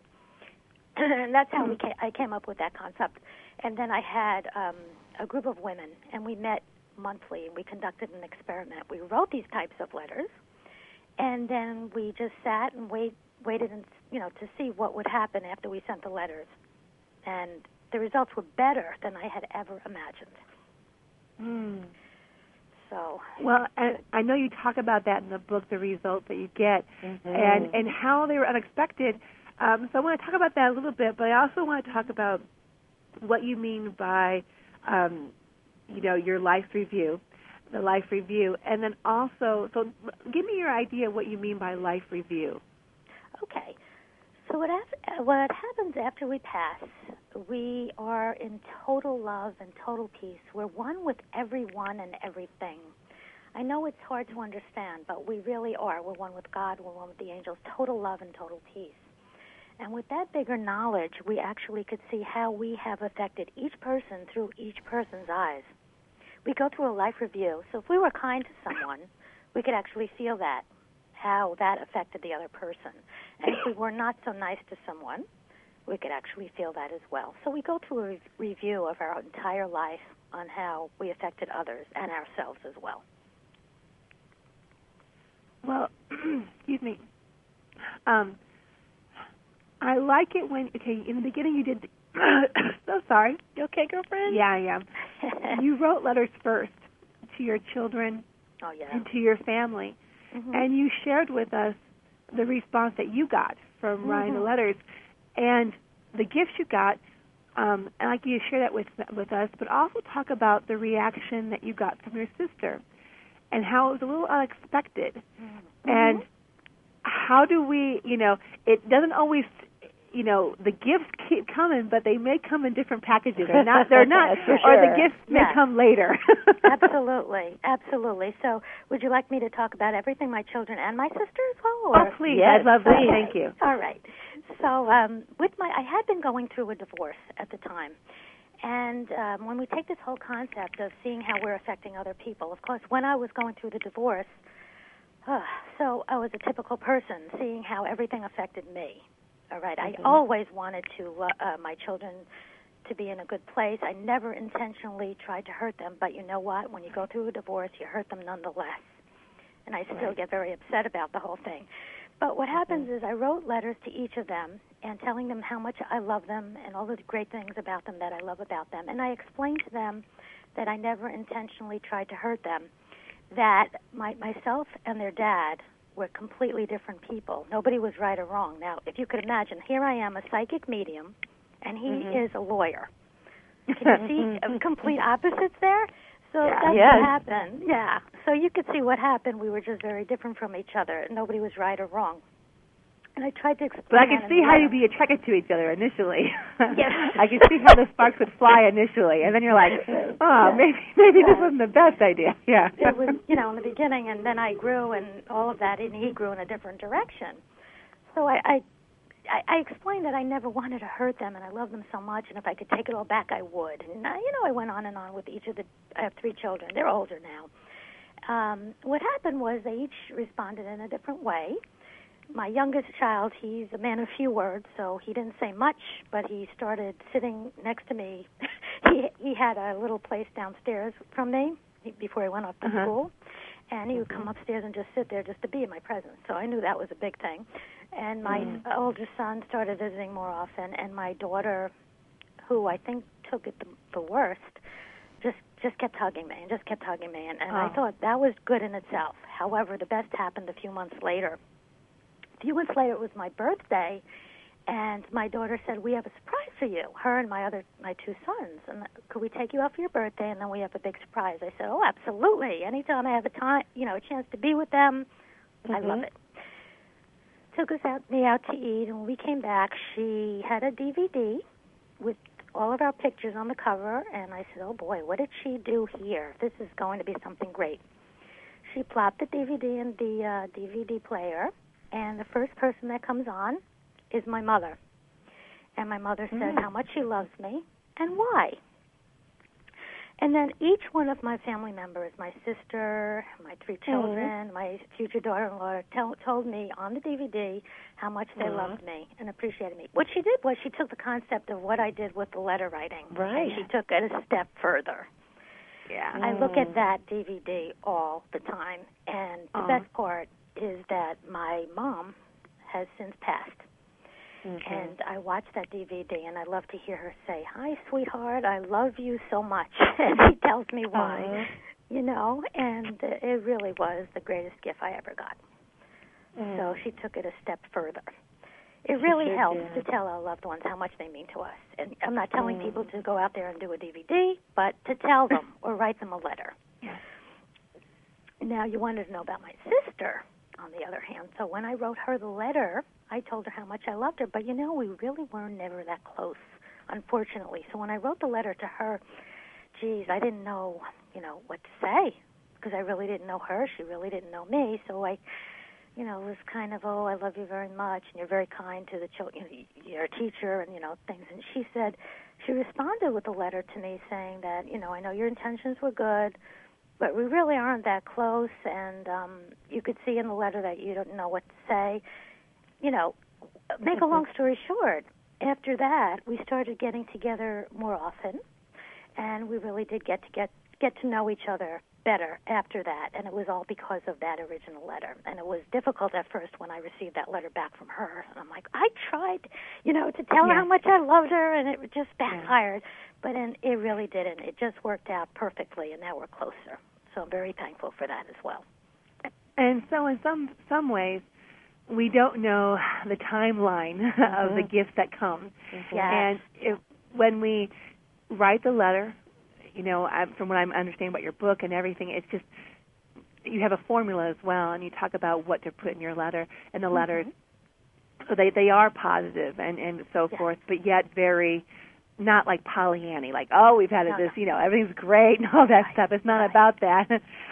And that's how I came up with that concept. And then I had a group of women, and we met monthly, and we conducted an experiment. We wrote these types of letters, and then we just sat and waited and, you know, to see what would happen after we sent the letters. And the results were better than I had ever imagined. So, well, and I know you talk about that in the book, the results that you get, and how they were unexpected. So I want to talk about that a little bit, but I also want to talk about what you mean by, you know, your life review, the life review, and then also, so give me your idea of what you mean by life review. Okay. So what happens after we pass, we are in total love and total peace. We're one with everyone and everything. I know it's hard to understand, but we really are. We're one with God, we're one with the angels, total love and total peace. And with that bigger knowledge, we actually could see how we have affected each person through each person's eyes. We go through a life review, so if we were kind to someone, we could actually feel that, how that affected the other person. And if we were not so nice to someone, we could actually feel that as well. So we go through a review of our entire life on how we affected others and ourselves as well. Well, excuse me. I like it when, okay, in the beginning you did, so sorry. You okay, girlfriend? Yeah, I am. You wrote letters first to your children and to your family. And you shared with us the response that you got from writing the letters and the gifts you got. And I'd like you to share that with us, but also talk about the reaction that you got from your sister and how it was a little unexpected. And how do we, you know, it doesn't always, the gifts keep coming, but they may come in different packages. They're not, or sure. the gifts may come later. Absolutely. So, would you like me to talk about everything, my children and my sister as well? Or? Oh, please. Yes, I'd love that. please. Thank you. All right. So, I had been going through a divorce at the time. And when we take this whole concept of seeing how we're affecting other people, of course, when I was going through the divorce, so I was a typical person, seeing how everything affected me. All right. I always wanted my children to be in a good place. I never intentionally tried to hurt them, but you know what? When you go through a divorce, you hurt them nonetheless. And I still get very upset about the whole thing. But what happens is I wrote letters to each of them and telling them how much I love them and all the great things about them that I love about them. And I explained to them that I never intentionally tried to hurt them, that myself and their dad were completely different people. Nobody was right or wrong. Now, if you could imagine, here I am, a psychic medium, and he is a lawyer. Can you see complete opposites there? So that's what happened. Yeah. So you could see what happened. We were just very different from each other. Nobody was right or wrong. And I tried to explain. But I could see how you'd be attracted to each other initially. Yes. I could see how the sparks would fly initially, and then you're like, maybe this wasn't the best idea. Yeah. It was, in the beginning, and then I grew and all of that, and he grew in a different direction. So I explained that I never wanted to hurt them, and I love them so much, and if I could take it all back, I would. And, I went on and on with each of I have 3 children. They're older now. What happened was they each responded in a different way. My youngest child, he's a man of few words, so he didn't say much, but he started sitting next to me. He had a little place downstairs from me before he went off to school, and he would come upstairs and just sit there just to be in my presence. So I knew that was a big thing. And my older son started visiting more often, and my daughter, who I think took it the worst, just kept hugging me and I thought that was good in itself. However, the best happened a few months later. A few months later, it was my birthday, and my daughter said, "We have a surprise for you." Her and my 2 sons, and could we take you out for your birthday, and then we have a big surprise? I said, "Oh, absolutely! Anytime I have a chance to be with them, I love it." Took me out to eat, and when we came back, she had a DVD with all of our pictures on the cover, and I said, "Oh boy, what did she do here? This is going to be something great." She plopped the DVD in the DVD player, and the first person that comes on is my mother. And my mother says how much she loves me and why. And then each one of my family members, my sister, my 3 children, my future daughter-in-law, told me on the DVD how much they loved me and appreciated me. What she did was she took the concept of what I did with the letter writing, and she took it a step further. Yeah. I look at that DVD all the time, and the best part is that my mom has since passed. And I watch that DVD, and I love to hear her say, "Hi, sweetheart, I love you so much." And she tells me why, and it really was the greatest gift I ever got. So she took it a step further. It really helps to tell our loved ones how much they mean to us. And I'm not telling people to go out there and do a DVD, but to tell them or write them a letter. Now, you wanted to know about my sister, on the other hand. So when I wrote her the letter, I told her how much I loved her. But, we really were never that close, unfortunately. So when I wrote the letter to her, I didn't know, what to say, because I really didn't know her. She really didn't know me. So I, it was kind of, "Oh, I love you very much, and you're very kind to the children. You're a teacher," and, things. And she responded with a letter to me saying that, "I know your intentions were good, but we really aren't that close, and you could see in the letter that you don't know what to say." Make a long story short, after that, we started getting together more often, and we really did get to know each other better after that, and it was all because of that original letter. And it was difficult at first when I received that letter back from her, and I'm like, I tried, to tell her how much I loved her, and it just backfired, but it really didn't. It just worked out perfectly, and now we're closer. So I'm very thankful for that as well. And so in some ways, we don't know the timeline of the gift that comes. And when we write the letter, from what I'm understanding about your book and everything, it's just you have a formula as well, and you talk about what to put in your letter, and the letter So they are positive and so forth, but yet very not like Pollyanny, like, oh, we've had this, everything's great and all that stuff. It's not about that.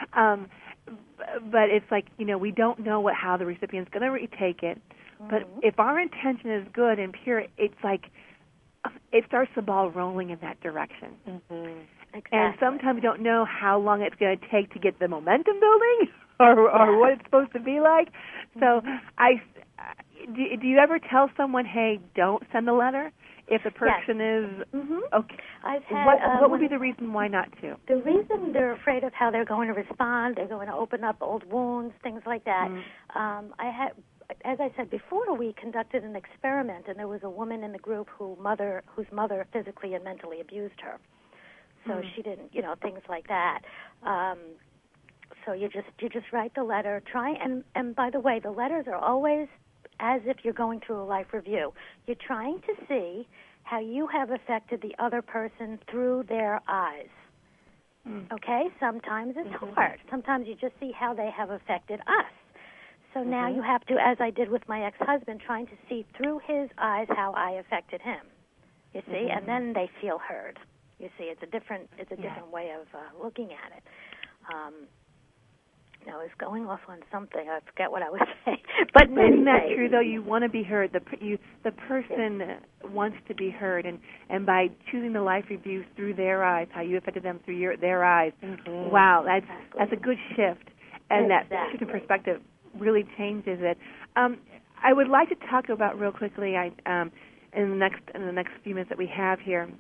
But it's like, we don't know how the recipient's going to retake it. But if our intention is good and pure, it's like it starts the ball rolling in that direction. Exactly. And sometimes we don't know how long it's going to take to get the momentum building or what it's supposed to be like. So do you ever tell someone, hey, don't send a letter if the person is okay? I've had, what would be the reason why not to? The reason they're afraid of how they're going to respond, they're going to open up old wounds, things like that. As I said before, we conducted an experiment, and there was a woman in the group whose mother physically and mentally abused her. So she didn't, things like that. So you just write the letter. And by the way, the letters are always as if you're going through a life review. You're trying to see how you have affected the other person through their eyes. Okay? Sometimes it's hard. Sometimes you just see how they have affected us. So now you have to, as I did with my ex-husband, trying to see through his eyes how I affected him. You see? And then they feel heard. You see, it's a different way of looking at it. I was going off on something. I forget what I was saying. But isn't that true, though? You want to be heard. The person wants to be heard, and by choosing the life review through their eyes, how you affected them through their eyes, wow, that's a good shift. And that shift in perspective really changes it. I would like to talk about real quickly in the next few minutes that we have here.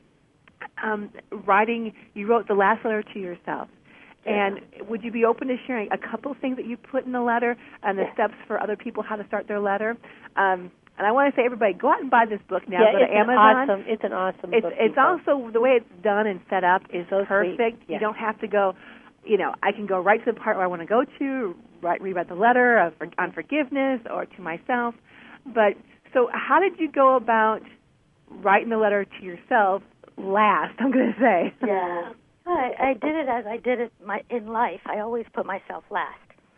Writing, you wrote the last letter to yourself. And would you be open to sharing a couple things that you put in the letter and the steps for other people how to start their letter? And I want to say, everybody, go out and buy this book now. Go to Amazon. It's an awesome book. It's also, the way it's done and set up is so perfect. Sweet. You don't have to go, I can go right to the part where I want to go to, read the letter on forgiveness or to myself. But so how did you go about writing the letter to yourself last, I'm going to say? Yeah. I did it as I did it in life. I always put myself last.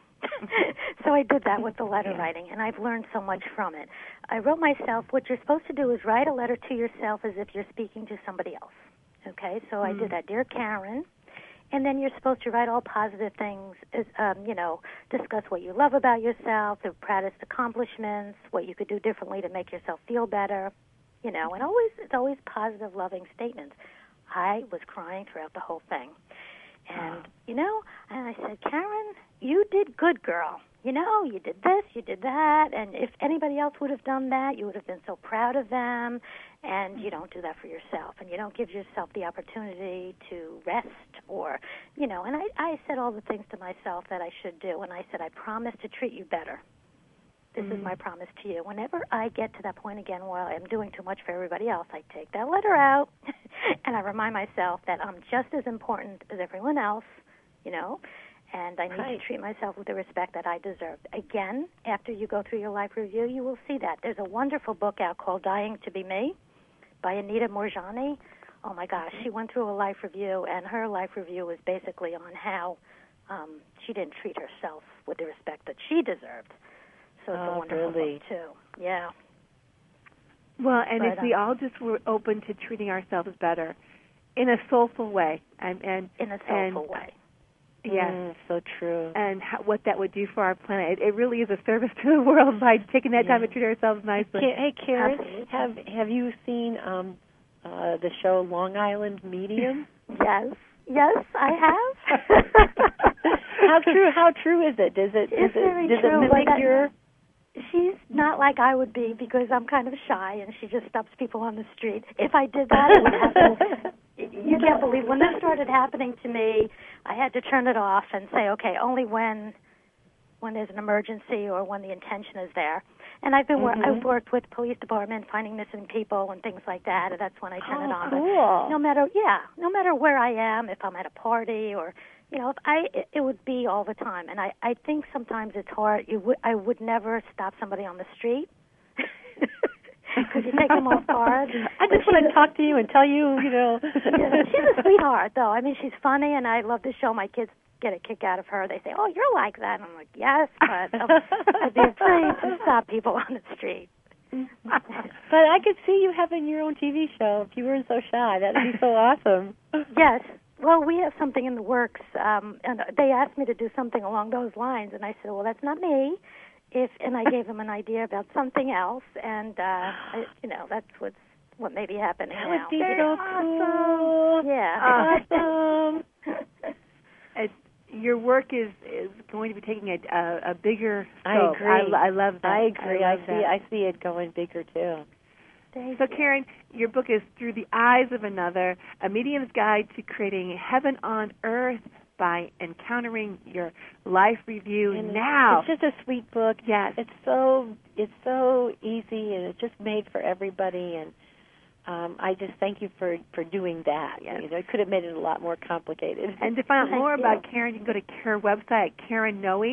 So I did that with the letter writing, and I've learned so much from it. I wrote myself, what you're supposed to do is write a letter to yourself as if you're speaking to somebody else. Okay? So I did that. Dear Karen. And then you're supposed to write all positive things, discuss what you love about yourself, the proudest accomplishments, what you could do differently to make yourself feel better, and it's always positive, loving statements. I was crying throughout the whole thing. And, and I said, Karen, you did good, girl. You did this, you did that, and if anybody else would have done that, you would have been so proud of them, and you don't do that for yourself, and you don't give yourself the opportunity to rest or, and I said all the things to myself that I should do, and I said, I promise to treat you better. This is my promise to you. Whenever I get to that point again where I'm doing too much for everybody else, I take that letter out, and I remind myself that I'm just as important as everyone else, and I need to treat myself with the respect that I deserve. Again, after you go through your life review, you will see that. There's a wonderful book out called Dying to Be Me by Anita Moorjani. Oh, my gosh, she went through a life review, and her life review was basically on how she didn't treat herself with the respect that she deserved. So it's a wonderful book, too. Yeah. Well, and if we all just were open to treating ourselves better in a soulful way. In a soulful way. Yes. So true. And what that would do for our planet. It really is a service to the world by taking that time to treat ourselves nicely. Hey, Karen, have you seen the show Long Island Medium? Yes, I have. How true is it? Does it mimic your? She's not like I would be because I'm kind of shy and she just stops people on the street. If I did that, it would happen. You can't believe when this started happening to me, I had to turn it off and say, okay, only when there's an emergency or when the intention is there. And I've worked with police department finding missing people and things like that, and that's when I turn it on. Cool. But no matter where I am, if I'm at a party or it would be all the time. And I think sometimes it's hard. I would never stop somebody on the street because you take them off guard. I just want to talk to you and tell you, She's a sweetheart, though. I mean, she's funny, and I love the show. My kids get a kick out of her. They say, oh, you're like that. And I'm like, yes, but I'd be afraid to stop people on the street. But I could see you having your own TV show if you weren't so shy. That would be so awesome. Yes. Well, we have something in the works, and they asked me to do something along those lines, and I said, well, that's not me. And I gave them an idea about something else, and that's what may be happening now. That would be so cool. Yeah. Awesome. Your work is going to be taking a bigger scope. I agree. I love that. I agree. I see it going bigger too. So, Karen, your book is Through the Eyes of Another, a medium's guide to creating heaven on earth by encountering your life review and now. It's just a sweet book. Yes. It's so easy, and it's just made for everybody, and I just thank you for doing that. Yes. It could have made it a lot more complicated. And to find out more about Karen, you can go to Karen's website at Karen Noe,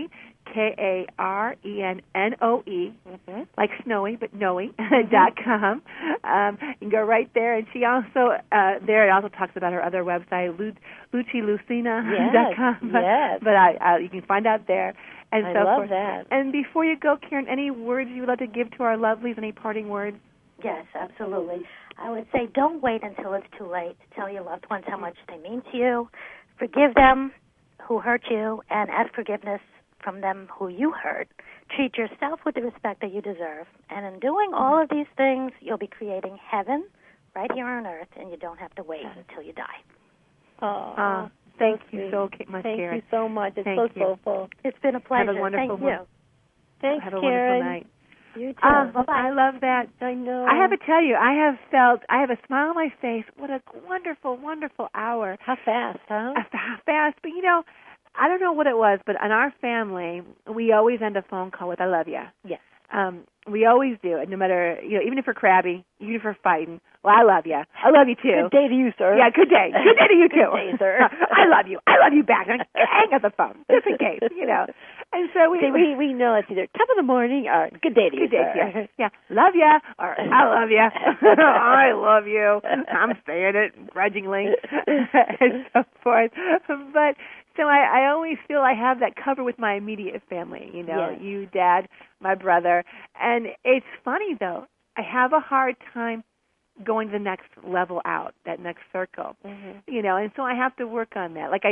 KarenNoe, like snowy, but Noe.com. You can go right there. And she also, there it also talks about her other website, LuciLucina.com. Yes. But you can find out there. And I so love forth. that. And before you go, Karen, any words you would like to give to our lovelies, any parting words? Yes, absolutely. I would say don't wait until it's too late to tell your loved ones how much they mean to you. Forgive them who hurt you, and ask forgiveness from them who you hurt. Treat yourself with the respect that you deserve. And in doing all of these things, you'll be creating heaven right here on earth, and you don't have to wait until you die. Oh, thank you so much, Karen. Karen. Thank you so much. It's Thank you. soulful. It's been a pleasure. Have a wonderful Thank you. Thanks, Have a Karen. wonderful night. You too. Bye-bye. I love that. I know. I have to tell you, I have a smile on my face. What a wonderful, wonderful hour. How fast, huh? How fast. But, I don't know what it was, but in our family, we always end a phone call with, I love you. Yes. We always do. And no matter, even if we're crabby, even if we're fighting, well, I love you. I love you, too. Good day to you, sir. Yeah, good day. Good day to you, too. Good day, sir. I love you. I love you back. And hang up the phone, just in case, And so we know it's either top of the morning or good day to you, good day, sir. yeah. Love ya, or I love ya. I love you. I'm saying it grudgingly, and so forth. But so I always feel I have that cover with my immediate family. Yes. You, Dad, my brother, and it's funny though. I have a hard time going to the next level out, that next circle, and so I have to work on that. Like I'm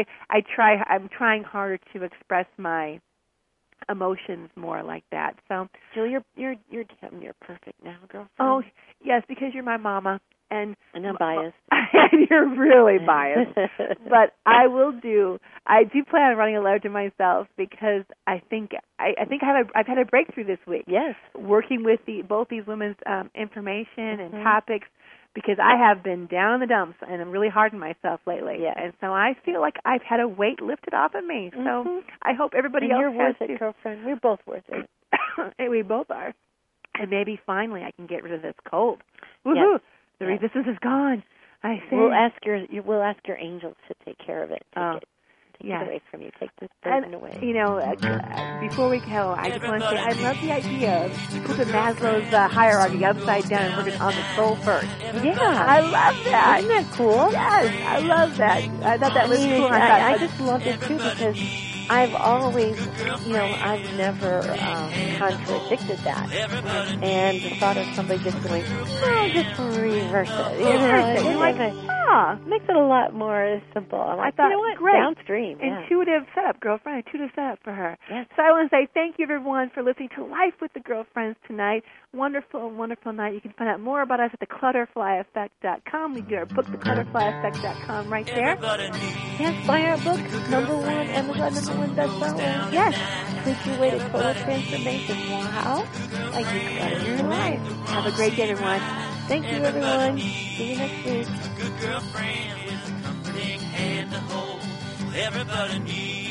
trying harder to express my emotions more like that. So, Jill, you're perfect now, girlfriend. Oh yes, because you're my mama, and I'm biased. And you're really biased. But I do plan on writing a letter to myself because I think I've had a breakthrough this week. Yes, working with both these women's information and topics, because I have been down in the dumps and I'm really hard on myself lately. Yeah. And so I feel like I've had a weight lifted off of me. So I hope everybody else you're worth has it, girlfriend. We're both worth it. And we both are. And maybe finally I can get rid of this cold. Woohoo! Yes. The resistance is gone. I see. We'll ask your angels to take care of it. Take it away from you. Take this burden away. Before we go, I just want to say I love the idea of flipping Maslow's hierarchy upside down and working on the soul first. Yeah, I love that. Isn't that cool? Yes, I love that. I thought that was cool. I just loved it too because I've always, I've never contradicted that. And the thought of somebody just going, just reverse it. You're like, makes it a lot more simple. I'm like, I thought, great. Downstream. Intuitive setup, girlfriend. Intuitive setup for her. Yes. So I want to say thank you, everyone, for listening to Life with the Girlfriends tonight. Wonderful, wonderful night. You can find out more about us at theclutterflyeffect.com. We do our book, theclutterflyeffect.com, right there. Yes, buy our book, #1 Amazon #1 bestseller. Yes. Tweak your way to total transformation. Wow. Like you clutter your life. Have a great day, everyone. Thank you, everyone. See you next week. Good girlfriend with a comforting hand to hold. Everybody needs